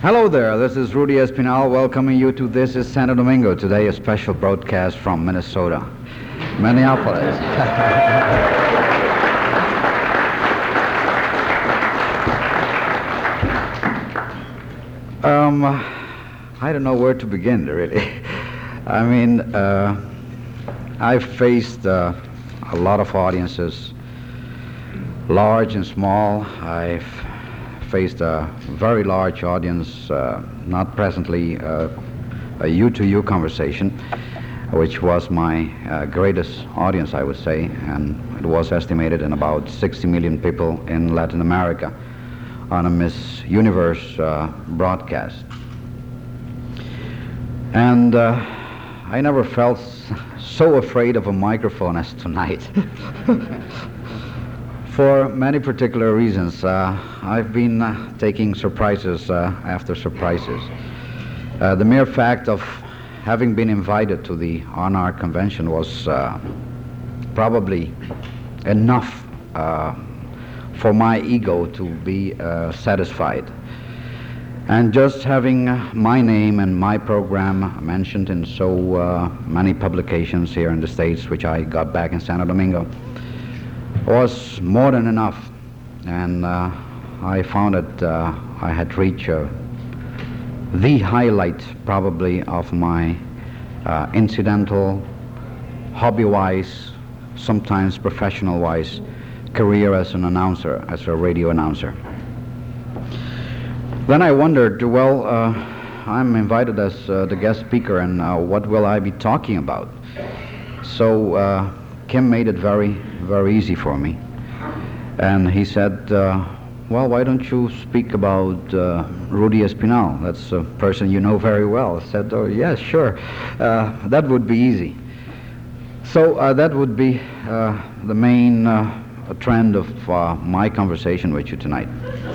Hello there, this is Rudy Espinal welcoming you to This is Santo Domingo. Today a special broadcast from Minnesota, Minneapolis. I don't know where to begin, really. I mean, I've faced a lot of audiences, large and small. I've faced a very large audience, not presently a you-to-you conversation, which was my greatest audience, I would say, and it was estimated in about 60 million people in Latin America on a Miss Universe broadcast. And I never felt so afraid of a microphone as tonight. For many particular reasons. I've been taking surprises after surprises. The mere fact of having been invited to the Honor Convention was probably enough for my ego to be satisfied. And just having my name and my program mentioned in so many publications here in the States, which I got back in Santo Domingo, was more than enough. And I found that I had reached the highlight probably of my incidental, hobby-wise, sometimes professional-wise career as an announcer, as a radio announcer. Then I wondered, well, I'm invited as the guest speaker, and what will I be talking about? So Kim made it very, very easy for me. And he said, well, why don't you speak about Rudy Espinal? That's a person you know very well. I said, oh, yes, sure. That would be easy. So that would be the main trend of my conversation with you tonight.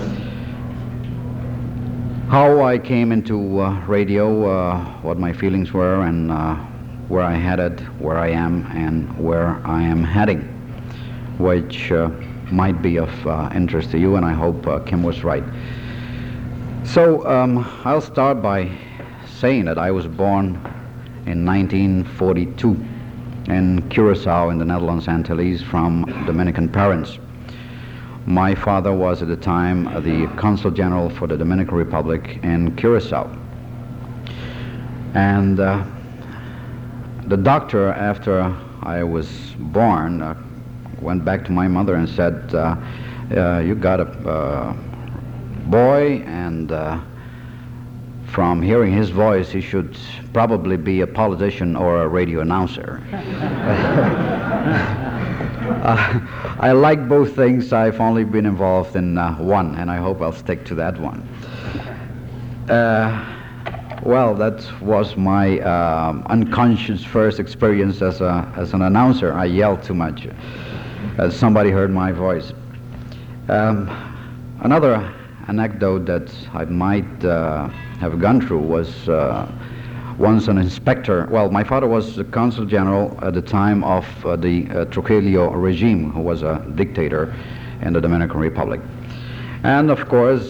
How I came into radio, what my feelings were, and where I headed, where I am, and where I am heading, which might be of interest to you, and I hope Kim was right. So I'll start by saying that I was born in 1942 in Curacao in the Netherlands Antilles from Dominican parents. My father was at the time the Consul General for the Dominican Republic in Curacao. And the doctor, after I was born, went back to my mother and said, you got a boy, and from hearing his voice, he should probably be a politician or a radio announcer. I like both things. I've only been involved in one, and I hope I'll stick to that one. Well, that was my unconscious first experience as an announcer. I yelled too much. Somebody heard my voice. Another anecdote that I might have gone through was once an inspector. Well, my father was the Consul General at the time of the Trujillo regime, who was a dictator in the Dominican Republic. And of course,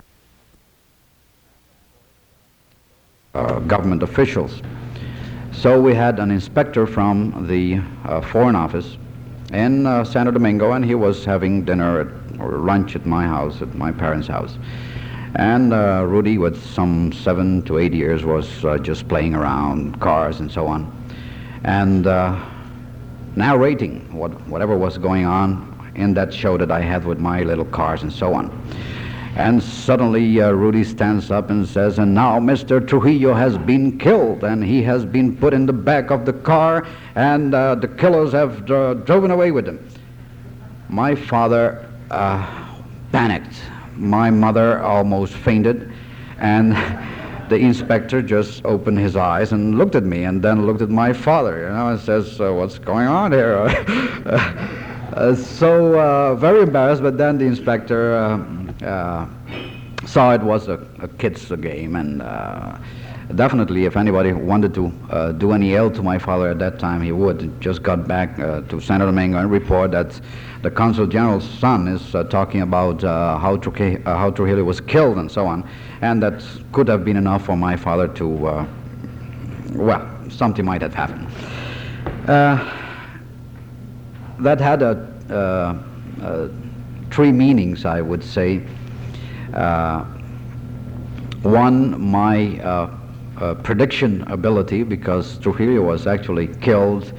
government officials. So we had an inspector from the Foreign Office in Santo Domingo, and he was having dinner or lunch at my house, at my parents' house. And Rudy, with some 7 to 8 years, was just playing around cars and so on, and narrating whatever was going on in that show that I had with my little cars and so on. And suddenly Rudy stands up and says, and now Mr. Trujillo has been killed, and he has been put in the back of the car, and the killers have driven away with him. My father panicked. My mother almost fainted, and the inspector just opened his eyes and looked at me, and then looked at my father, and says, what's going on here? So very embarrassed, but then the inspector saw it was a kid's game, and definitely if anybody wanted to do any ill to my father at that time, he would. Just got back to Santo Domingo and report that the Consul General's son is talking about how Trujillo was killed and so on. and that could have been enough for my father to, well, something might have happened. That had three meanings, I would say. One, my prediction ability, because Trujillo was actually killed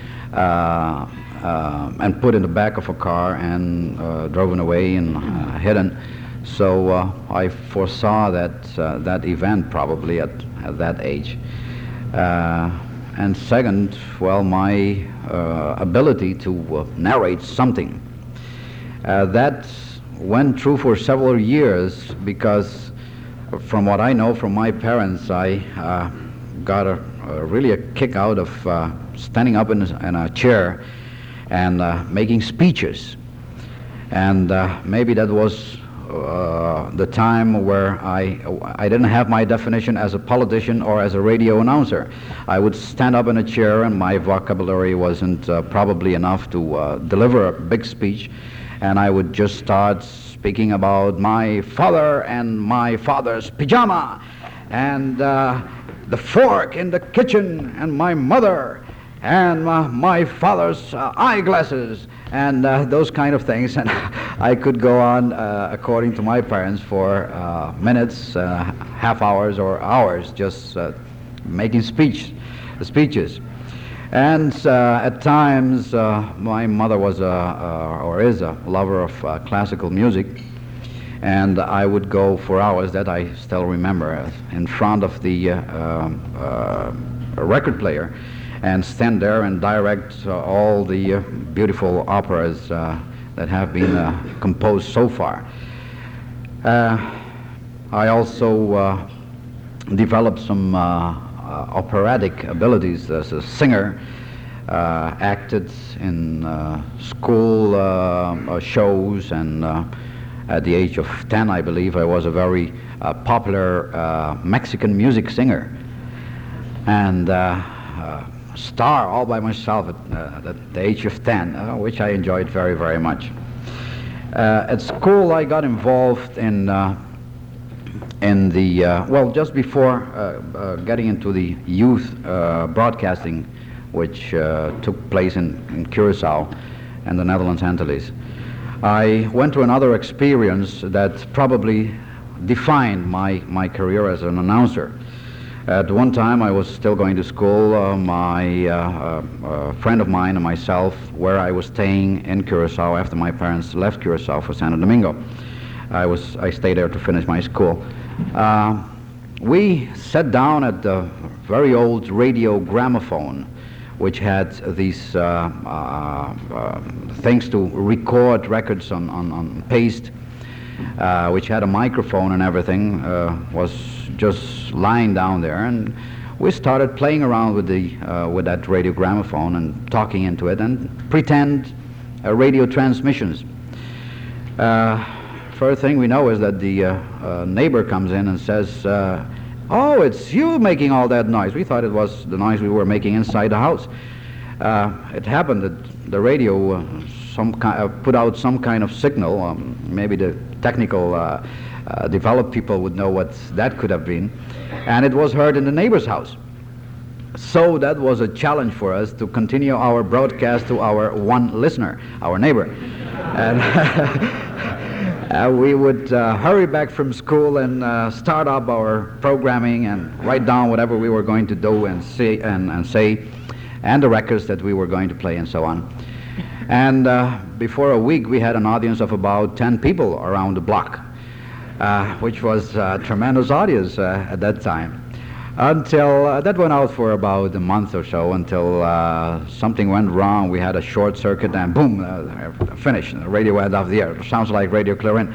and put in the back of a car and driven away and hidden. So I foresaw that event probably at that age. And second, well, my ability to narrate something. That went through for several years, because from what I know from my parents, I got really a kick out of standing up in a chair and making speeches. And maybe that was the time where I didn't have my definition as a politician or as a radio announcer. I would stand up in a chair, and my vocabulary wasn't probably enough to deliver a big speech, and I would just start speaking about my father and my father's pajama, and the fork in the kitchen, and my mother, and my father's eyeglasses, and those kind of things. And I could go on, according to my parents, for minutes, half hours, or hours, just making speeches. And at times, my mother was or is a lover of classical music, and I would go for hours, that I still remember, in front of the record player, and stand there and direct all the beautiful operas that have been composed so far. I also developed some operatic abilities as a singer, acted in school shows, and at the age of 10, I believe, I was a very popular Mexican music singer, and star all by myself at the age of 10, which I enjoyed very, very much. At school, I got involved in the, well, just before getting into the youth broadcasting, which took place in Curacao and the Netherlands Antilles. I went to another experience that probably defined my career as an announcer. At one time, I was still going to school. My friend of mine and myself, where I was staying in Curacao after my parents left Curacao for Santo Domingo. I stayed there to finish my school. We sat down at the very old radio gramophone, which had these things to record records on paste, which had a microphone and everything, was just lying down there, and we started playing around with that radio gramophone and talking into it and pretend radio transmissions. First thing we know is that the neighbor comes in and says, "Oh, it's you making all that noise." We thought it was the noise we were making inside the house. It happened that the radio put out some kind of signal. Maybe the technical developed people would know what that could have been, and it was heard in the neighbor's house. So that was a challenge for us to continue our broadcast to our one listener, our neighbor. And we would hurry back from school and start up our programming and write down whatever we were going to do and say, and the records that we were going to play and so on. And before a week, we had an audience of about 10 people around the block, which was a tremendous audience at that time. Until that went out for about a month or so, until something went wrong. We had a short circuit, and boom, finished. The radio went off the air. Sounds like Radio Clarin.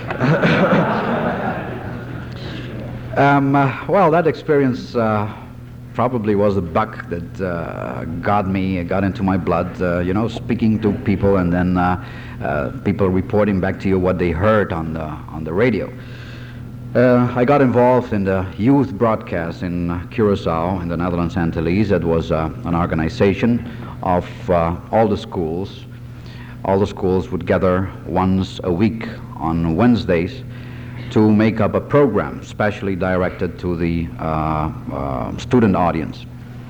Well, that experience probably was a bug that got into my blood. Speaking to people, and then people reporting back to you what they heard on the radio. I got involved in the youth broadcast in Curacao in the Netherlands Antilles. That was an organization of all the schools. All the schools would gather once a week on Wednesdays to make up a program specially directed to the student audience.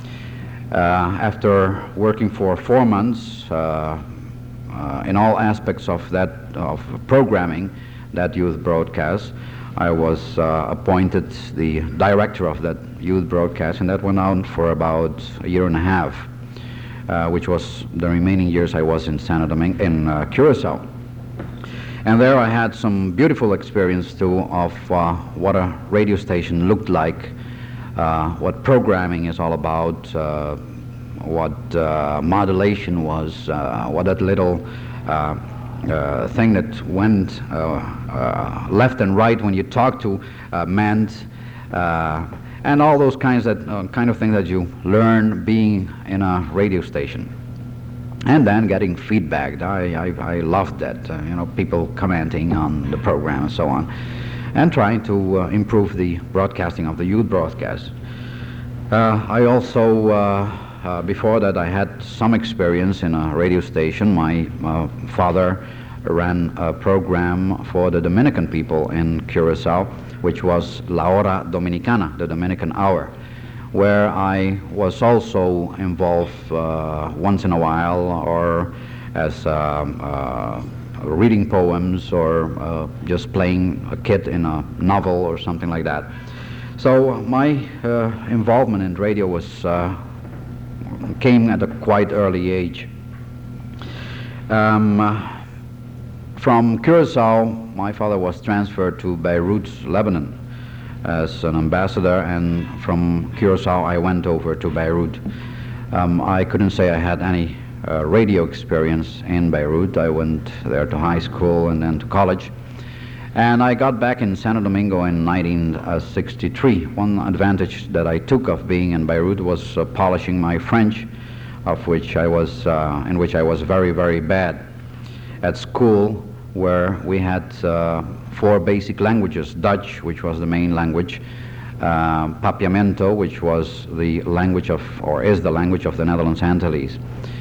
After working for 4 months in all aspects of programming that youth broadcast, I was appointed the director of that youth broadcast, and that went on for about a year and a half, which was the remaining years I was in Curacao. And there I had some beautiful experience too of what a radio station looked like, what programming is all about, what modulation was, what that little thing that went left and right when you talk to meant, and all those kind of things that you learn being in a radio station. And then getting feedback. I loved that, people commenting on the program and so on, and trying to improve the broadcasting of the youth broadcast. I also, before that, I had some experience in a radio station. My father ran a program for the Dominican people in Curacao, which was La Hora Dominicana, the Dominican Hour, where I was also involved once in a while, or as reading poems, or just playing a kid in a novel or something like that. So my involvement in radio came at a quite early age. From Curacao, my father was transferred to Beirut, Lebanon, as an ambassador, and from Curacao I went over to Beirut. I couldn't say I had any radio experience in Beirut. I went there to high school and then to college. And I got back in Santo Domingo in 1963. One advantage that I took of being in Beirut was polishing my French, in which I was very, very bad. At school, where we had 4 basic languages: Dutch, which was the main language, Papiamento, which was the language of, or is the language of, the Netherlands Antilles.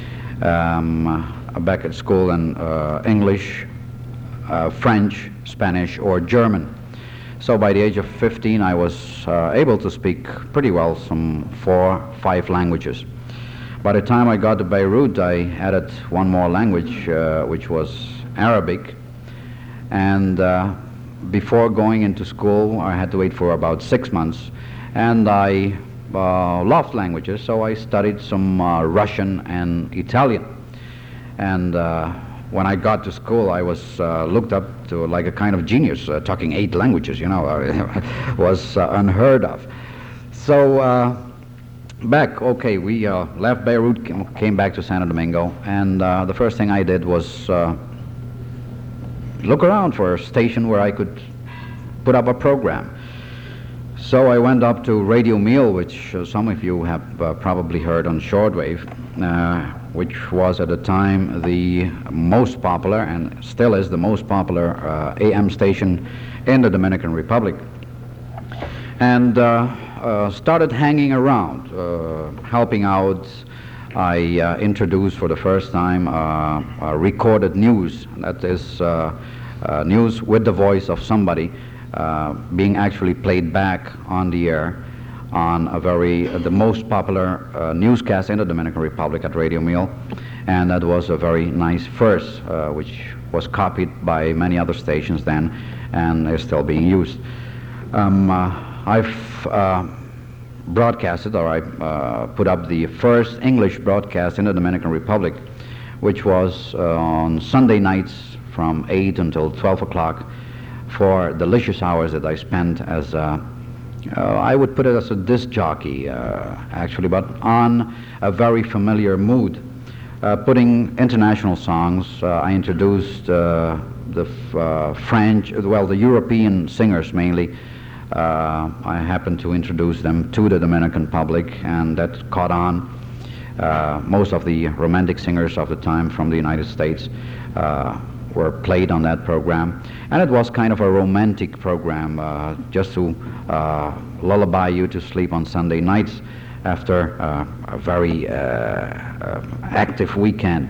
Back at school, and English, French, Spanish, or German. So by the age of 15, I was able to speak pretty well some 4-5 languages. By the time I got to Beirut, I added one more language, which was Arabic. And before going into school, I had to wait for about 6 months. And I loved languages, so I studied some Russian and Italian. And when I got to school, I was looked up to like a kind of genius, talking 8 languages, was unheard of. So we left Beirut, came back to Santo Domingo, and the first thing I did was look around for a station where I could put up a program. So I went up to Radio Mil, which some of you have probably heard on shortwave, which was at the time the most popular, and still is the most popular AM station in the Dominican Republic. And started hanging around, helping out. I introduced for the first time recorded news, that is news with the voice of somebody being actually played back on the air on the most popular newscast in the Dominican Republic at Radio Mil, and that was a very nice first, which was copied by many other stations then, and is still being used. I've broadcasted, or I put up the first English broadcast in the Dominican Republic, which was on Sunday nights from 8 until 12 o'clock, for delicious hours that I spent as I would put it as a disc jockey, actually, but on a very familiar mood, putting international songs. I introduced the European singers mainly. I happened to introduce them to the Dominican public, and that caught on. Most of the romantic singers of the time from the United States were played on that program, and it was kind of a romantic program, just to lullaby you to sleep on Sunday nights after a very active weekend.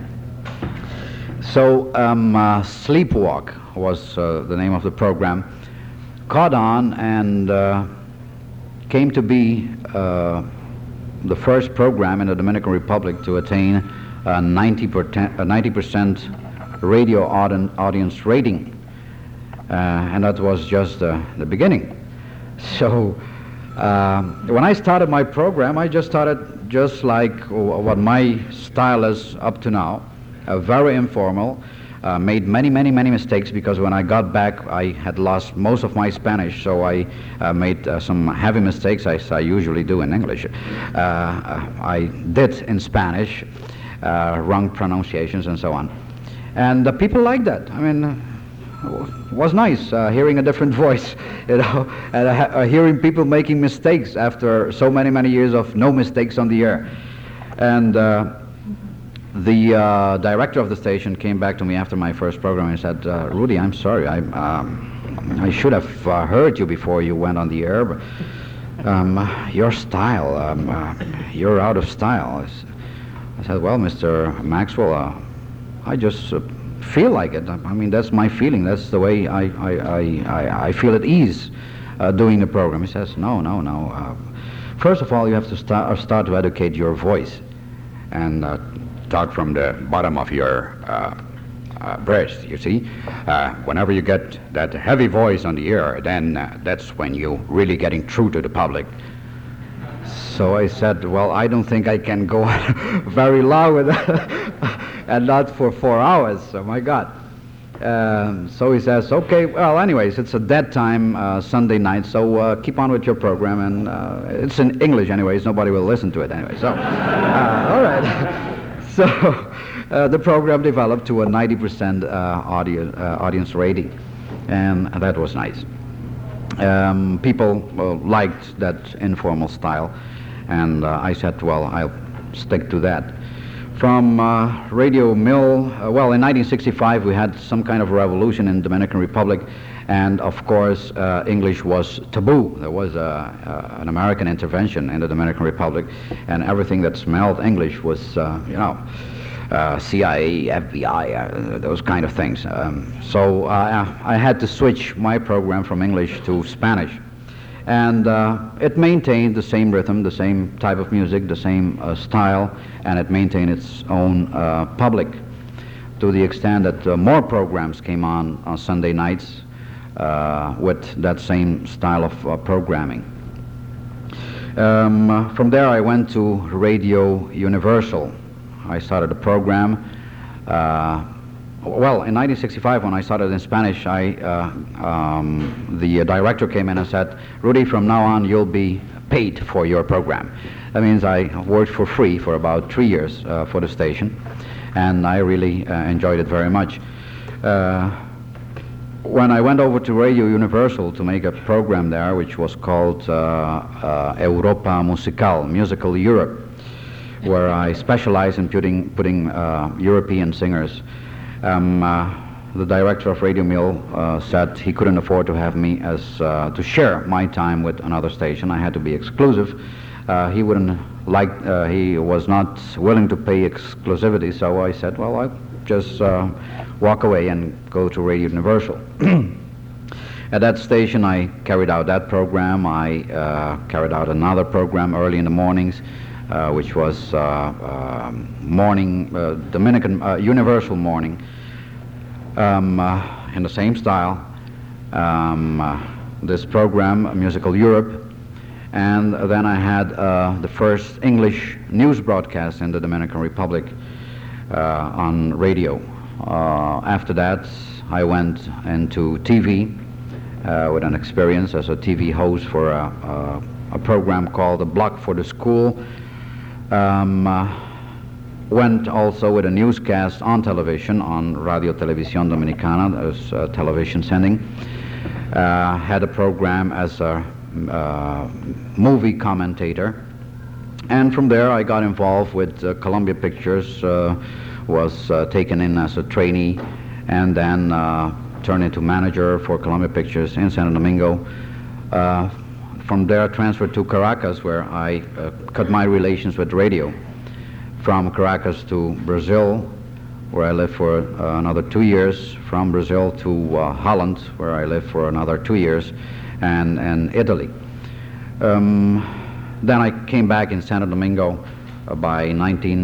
So Sleepwalk was the name of the program, caught on and came to be the first program in the Dominican Republic to attain a 90% radio audience rating. And that was just the beginning. So when I started my program, I just started just like what my style is up to now, very informal. Made many mistakes because when I got back, I had lost most of my Spanish, so I made some heavy mistakes, as I usually do in English. I did in Spanish, wrong pronunciations and so on. And the people liked that. I mean, it was nice hearing a different voice, you know, and hearing people making mistakes after so many years of no mistakes on the air. And the director of the station came back to me after my first program and said, Rudy, I'm sorry, I should have heard you before you went on the air, but your style, you're out of style. I said, well, Mr. Maxwell, I just feel like it. I mean, that's my feeling. That's the way I feel at ease doing the program. He says, no. First of all, you have to start to educate your voice and talk from the bottom of your breast, you see. Whenever you get that heavy voice on the air, then that's when you're really getting true to the public. So I said, well, I don't think I can go very loud with and not for 4 hours. Oh my God. So he says, okay, well, anyways, it's a dead time Sunday night, so keep on with your program, and it's in English anyways, nobody will listen to it anyway, so, all right. So the program developed to a 90% audience rating, and that was nice. People liked that informal style, and I said, well, I'll stick to that. From Radio Mill, well, in 1965 we had some kind of revolution in Dominican Republic, and of course English was taboo. There was an American intervention in the Dominican Republic, and everything that smelled English was, CIA, FBI, those kind of things. So I had to switch my program from English to Spanish. And it maintained the same rhythm, the same type of music, the same style, and it maintained its own public, to the extent that more programs came on Sunday nights with that same style of programming. From there I went to Radio Universal. I started a program. Well, in 1965, when I started in Spanish, the director came in and said, Rudy, from now on you'll be paid for your program. That means I worked for free for about 3 years for the station, and I really enjoyed it very much. When I went over to Radio Universal to make a program there, which was called Europa Musical, Musical Europe, where I specialized in putting European singers, the director of Radio Mill said he couldn't afford to have me as to share my time with another station. I had to be exclusive. He wouldn't like. He was not willing to pay exclusivity. So I said, well, I'll just walk away and go to Radio Universal. At that station, I carried out that program. I carried out another program early in the mornings, which was morning Dominican Universal morning. In the same style, this program, Musical Europe, and then I had the first English news broadcast in the Dominican Republic on radio. After that, I went into TV with an experience as a TV host for a program called A Block for the School. Went also with a newscast on television, on Radio Televisión Dominicana, that was a television sending. Had a program as a movie commentator. And from there I got involved with Columbia Pictures, was taken in as a trainee, and then turned into manager for Columbia Pictures in Santo Domingo. From there transferred to Caracas, where I cut my relations with radio. From Caracas to Brazil, where I lived for another 2 years. From Brazil to Holland, where I lived for another 2 years. and Italy. Then I came back in Santo Domingo by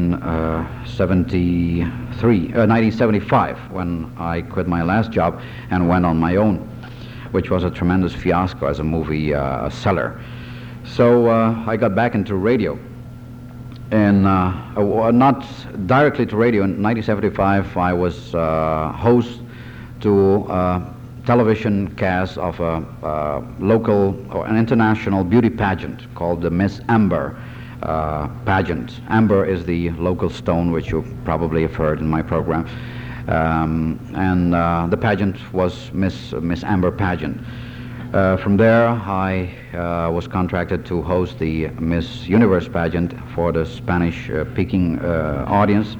1975, when I quit my last job and went on my own, which was a tremendous fiasco as a movie seller. So I got back into radio, and not directly to radio. In 1975, I was host to television cast of a local or an international beauty pageant called the Miss Amber pageant. Amber is the local stone, which you probably have heard in my program. And the pageant was Miss Amber pageant. From there, I was contracted to host the Miss Universe pageant for the Spanish-speaking audience.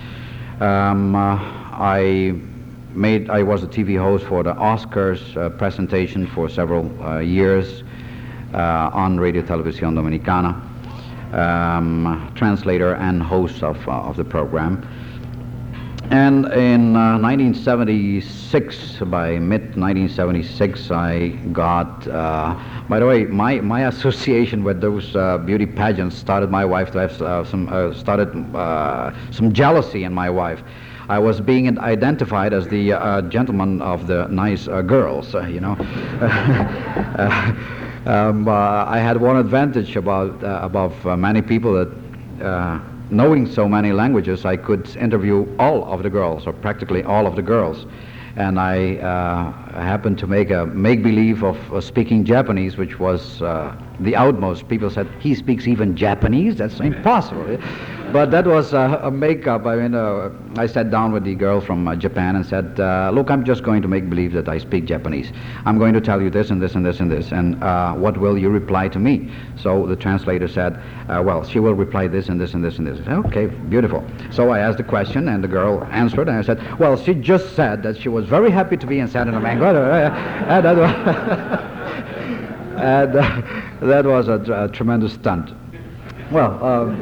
I was a TV host for the Oscars presentation for several years on Radio Televisión Dominicana, translator and host of the program. And in 1976, by mid-1976, I got, by the way, my association with those beauty pageants started my wife to have some jealousy in my wife. I was being identified as the gentleman of the nice girls, you know. I had one advantage above many people, that knowing so many languages, I could interview all of the girls, or practically all of the girls. And I happened to make a make-believe of speaking Japanese, which was the outmost. People said, he speaks even Japanese? That's impossible. But that was a make-up. I mean, I sat down with the girl from Japan and said, look, I'm just going to make believe that I speak Japanese. I'm going to tell you this and this and this and this, and what will you reply to me? So the translator said, well, she will reply this and this and this and this. I said, okay, beautiful. So I asked the question, and the girl answered, and I said, well, she just said that she was very happy to be in Santo Domingo. And that was a tremendous stunt. Well,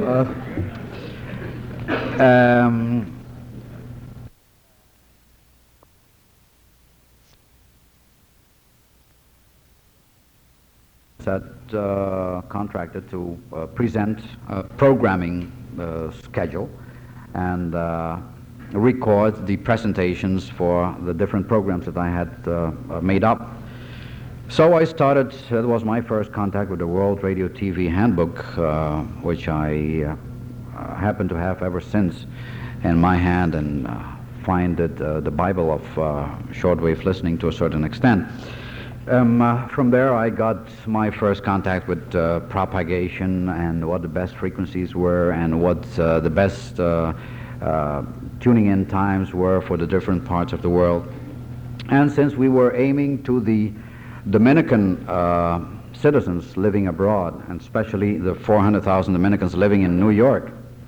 contracted to present a programming schedule and record the presentations for the different programs that I had made up. So I started, that was my first contact with the World Radio TV Handbook, which I happen to have ever since in my hand, and find it the Bible of shortwave listening to a certain extent. From there I got my first contact with propagation and what the best frequencies were and what the best tuning in times were for the different parts of the world. And since we were aiming to the Dominican citizens living abroad, and especially the 400,000 Dominicans living in New York,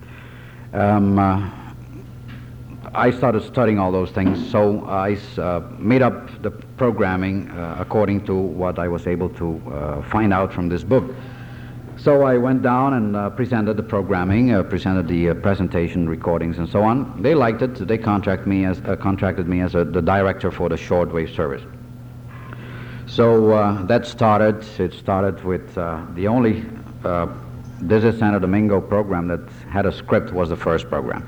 I started studying all those things, so I made up the programming according to what I was able to find out from this book. So I went down and presented the programming, presented the presentation recordings and so on. They liked it. They contracted me as the director for the shortwave service. So that started. It started with the only This is Santo Domingo program that had a script was the first program.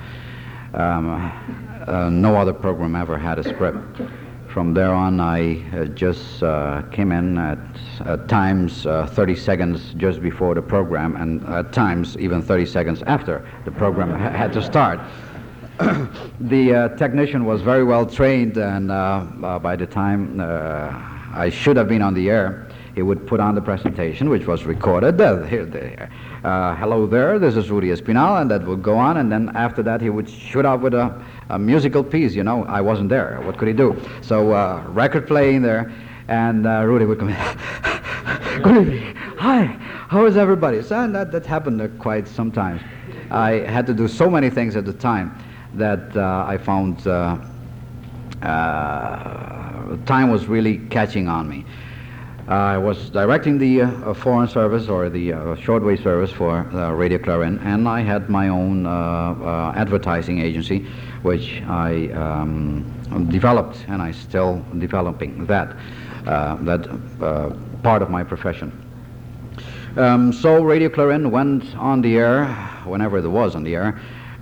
No other program ever had a script. From there on, I just came in at times 30 seconds just before the program, and at times even 30 seconds after the program had to start. The technician was very well trained, and by the time I should have been on the air, he would put on the presentation, which was recorded. Hello there, this is Rudy Espinal, and that would go on, and then after that he would shoot out with a musical piece. You know, I wasn't there. What could he do? So record playing there, and Rudy would come in. Good evening. Hi, how is everybody? So that happened quite sometimes. I had to do so many things at the time that I found time was really catching on me. I was directing the foreign service, or the shortwave service for Radio Clarin, and I had my own advertising agency, which I developed, and I'm still developing that part of my profession. So Radio Clarin went on the air whenever it was on the air,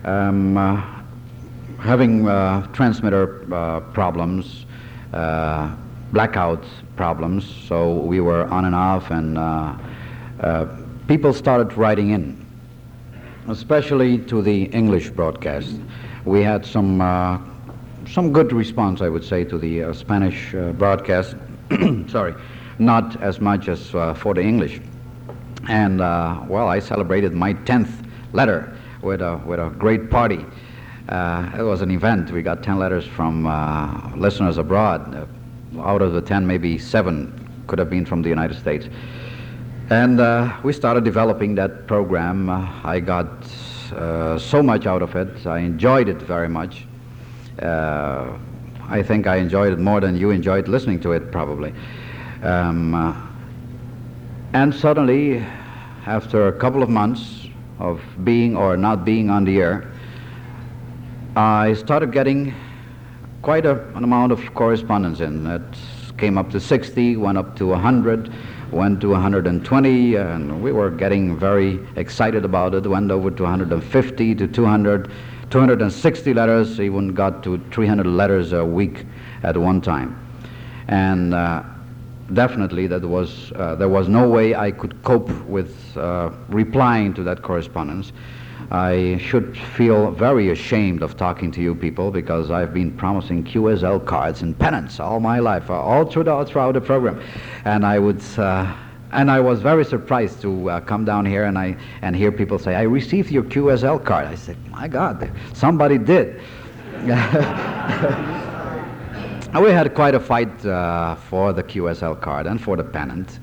having transmitter problems, blackout problems, so we were on and off, and people started writing in, especially to the English broadcast. We had some good response, I would say, to the Spanish broadcast. Sorry, not as much as for the English. And well, I celebrated my 10th letter with a great party. It was an event. We got 10 letters from listeners abroad. Out of the 10, maybe 7 could have been from the United States. And we started developing that program. I got so much out of it. I enjoyed it very much. I think I enjoyed it more than you enjoyed listening to it, probably. And suddenly, after a couple of months of being or not being on the air, I started getting quite an amount of correspondence in. It came up to 60, went up to 100, went to 120, and we were getting very excited about it. Went over to 150 to 200, 260 letters, even got to 300 letters a week at one time. And definitely there was no way I could cope with replying to that correspondence. I should feel very ashamed of talking to you people, because I've been promising QSL cards and pennants all my life, all throughout the program, and I was very surprised to come down here and hear people say, "I received your QSL card." I said, "My God, somebody did." We had quite a fight for the QSL card and for the pennant.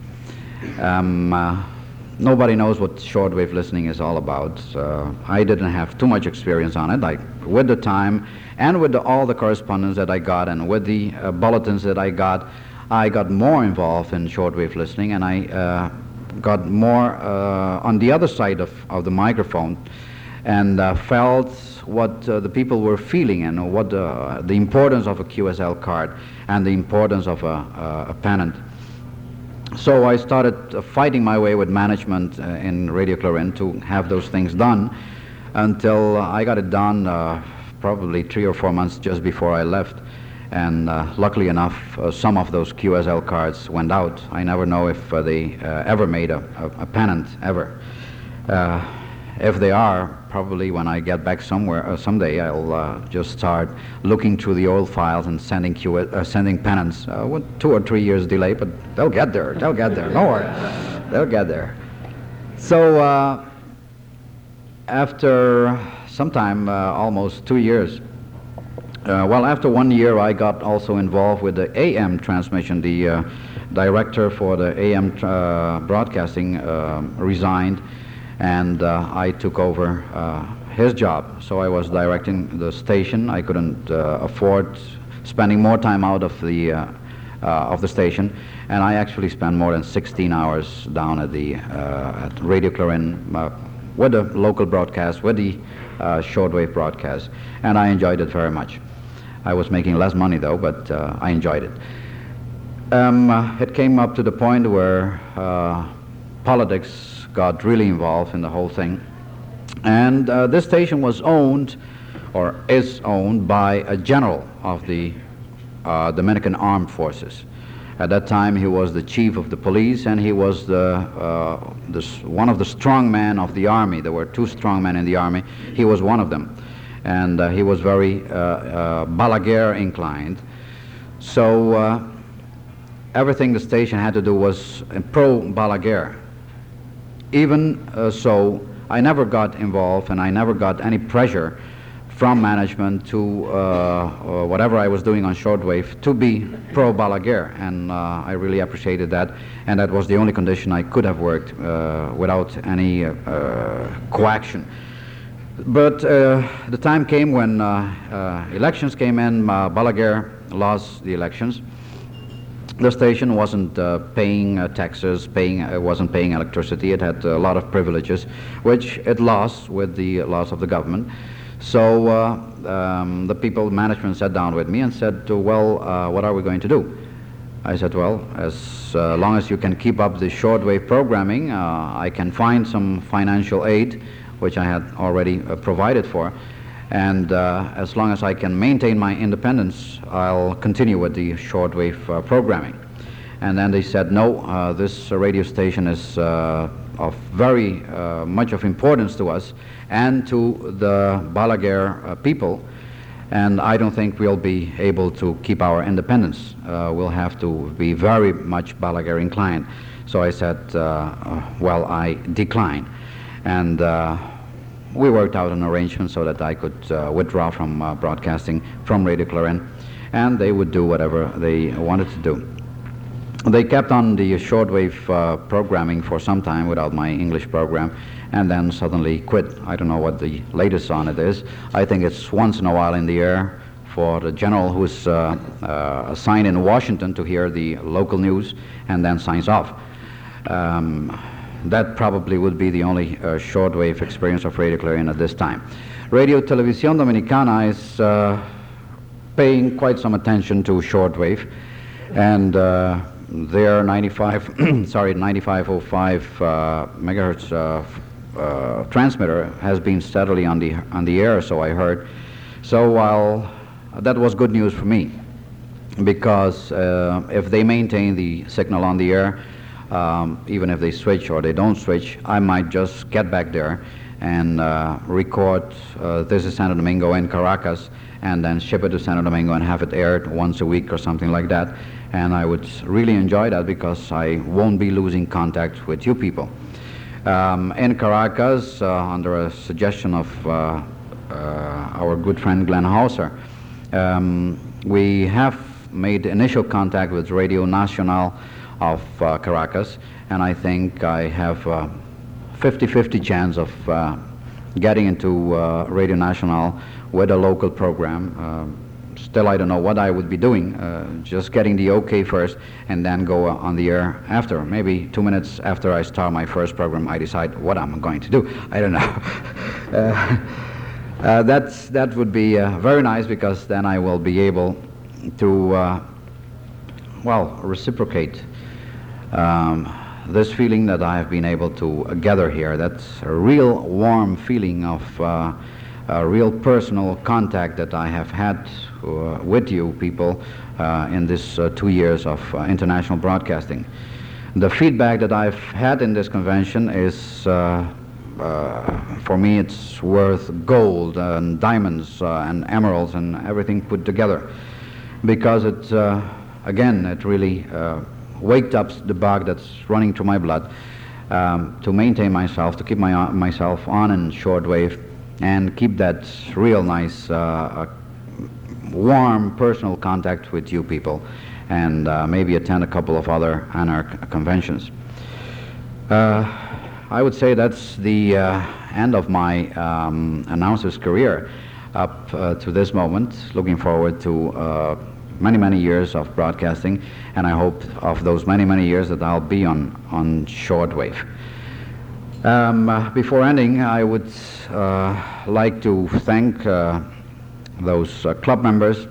Nobody knows what shortwave listening is all about. I didn't have too much experience on it. With the time and with all the correspondence that I got and with the bulletins that I got more involved in shortwave listening, and I got more on the other side of the microphone, and felt what the people were feeling, and what the importance of a QSL card and the importance of a pennant. So I started fighting my way with management in Radio Clarin to have those things done, until I got it done probably 3 or 4 months just before I left. And luckily enough, some of those QSL cards went out. I never know if they ever made a pennant, ever. If they are, probably when I get back someday, I'll just start looking through the old files and sending pennants with 2 or 3 years delay, but they'll get there. Don't worry. They'll get there. So after some time, almost 2 years, after 1 year, I got also involved with the AM transmission. The director for the AM broadcasting resigned, and I took over his job. So I was directing the station. I couldn't afford spending more time out of the station, and I actually spent more than 16 hours down at Radio Clarin with the local broadcast, with the shortwave broadcast, and I enjoyed it very much. I was making less money though, but I enjoyed it. It came up to the point where politics got really involved in the whole thing, and this station was owned, or is owned, by a general of the Dominican Armed Forces. At that time, he was the chief of the police, and he was one of the strong men of the army. There were 2 strong men in the army. He was one of them, and he was very Balaguer inclined. So everything the station had to do was pro-Balaguer. Even so, I never got involved, and I never got any pressure from management to whatever I was doing on shortwave to be pro-Balaguer, and I really appreciated that, and that was the only condition I could have worked without any coaction. But the time came when elections came in. Balaguer lost the elections. The station wasn't paying taxes, wasn't paying electricity. It had a lot of privileges, which it lost with the loss of the government. So the management sat down with me and said, well, what are we going to do? I said, well, as long as you can keep up the shortwave programming, I can find some financial aid, which I had already provided for. And as long as I can maintain my independence, I'll continue with the shortwave programming. And then they said, no, this radio station is of very much of importance to us and to the Balaguer people. And I don't think we'll be able to keep our independence. We'll have to be very much Balaguer inclined. So I said, well, I decline. And we worked out an arrangement so that I could withdraw from broadcasting from Radio Clarin, and they would do whatever they wanted to do. They kept on the shortwave programming for some time without my English program, and then suddenly quit. I don't know what the latest on it is. I think it's once in a while in the air for the general who's assigned in Washington to hear the local news and then signs off. That probably would be the only shortwave experience of Radio Clarin at this time. Radio Televisión Dominicana is paying quite some attention to shortwave, and their 9505 megahertz transmitter has been steadily on the air, so I heard. So while that was good news for me, because if they maintain the signal on the air, even if they switch or they don't switch, I might just get back there and record This is Santo Domingo in Caracas, and then ship it to Santo Domingo and have it aired once a week or something like that. And I would really enjoy that because I won't be losing contact with you people. In Caracas, under a suggestion of our good friend Glenn Hauser, we have made initial contact with Radio Nacional of Caracas, and I think I have 50-50 chance of getting into Radio Nacional with a local program. Still, I don't know what I would be doing, just getting the okay first and then go on the air after. Maybe 2 minutes after I start my first program, I decide what I'm going to do. I don't know. That would be very nice, because then I will be able to, reciprocate this feeling that I have been able to gather here. That's a real warm feeling of a real personal contact that I have had with you people in this 2 years of international broadcasting. The feedback that I've had in this convention is, for me, it's worth gold and diamonds and emeralds and everything put together, because it, again, it really waked up the bug that's running through my blood, to maintain myself, to keep myself on in shortwave, and keep that real nice, warm, personal contact with you people, and maybe attend a couple of other ANARC conventions. I would say that's the end of my announcer's career up to this moment. Looking forward to many years of broadcasting, and I hope of those many years that I'll be on shortwave. Before ending, I would like to thank those club members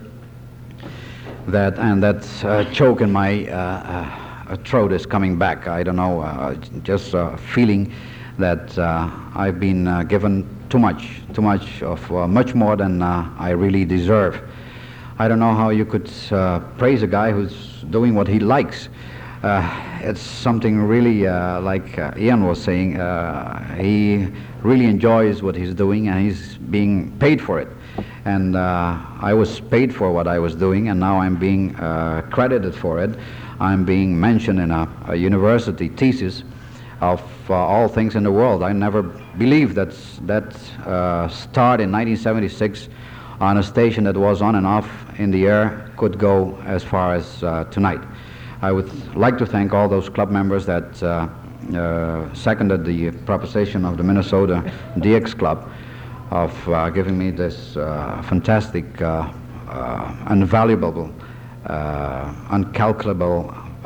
that choke in my throat is coming back. I don't know, just a feeling that I've been given too much of much more than I really deserve. I don't know how you could praise a guy who's doing what he likes. It's something really, like Ian was saying, he really enjoys what he's doing, and he's being paid for it. And I was paid for what I was doing, and now I'm being credited for it. I'm being mentioned in a university thesis of all things in the world. I never believed that start in 1976 on a station that was on and off in the air could go as far as tonight. I would like to thank all those club members that seconded the proposition of the Minnesota DX Club of giving me this fantastic, invaluable,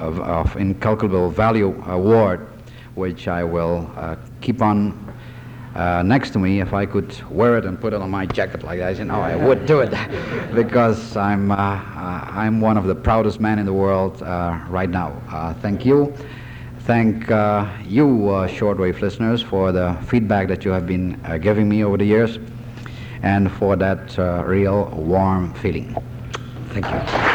incalculable value award, which I will keep on next to me, if I could wear it and put it on my jacket like that, I would do it because I'm one of the proudest men in the world right now. Thank you. Thank you, shortwave listeners, for the feedback that you have been giving me over the years and for that real warm feeling. Thank you.